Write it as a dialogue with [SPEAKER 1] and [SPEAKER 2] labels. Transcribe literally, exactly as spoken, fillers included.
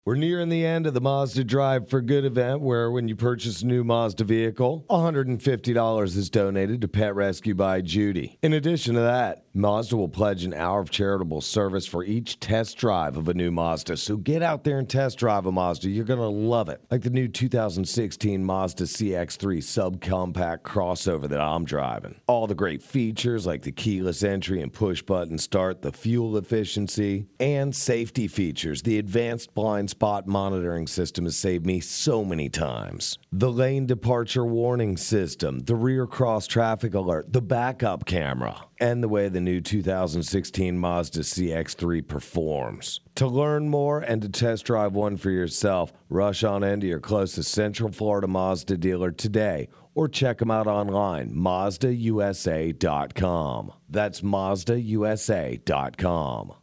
[SPEAKER 1] We're nearing the end of the Mazda Drive for Good event, where when you purchase a new Mazda vehicle, one hundred fifty dollars is donated to Pet Rescue by Judy. In addition to that, Mazda will pledge an hour of charitable service for each test drive of a new Mazda. So get out there and test drive a Mazda. You're going to love it. Like the new two thousand sixteen Mazda C X three subcompact crossover that I'm driving. All the great features like the keyless entry and push-button start, the fuel efficiency, and safety features. The advanced blind spot monitoring system has saved me so many times. The lane departure warning system, the rear cross traffic alert, the backup camera, and the way the new two thousand sixteen Mazda C X three performs. To learn more and to test drive one for yourself, rush on into your closest Central Florida Mazda dealer today or check them out online, Mazda U S A dot com. That's Mazda U S A dot com.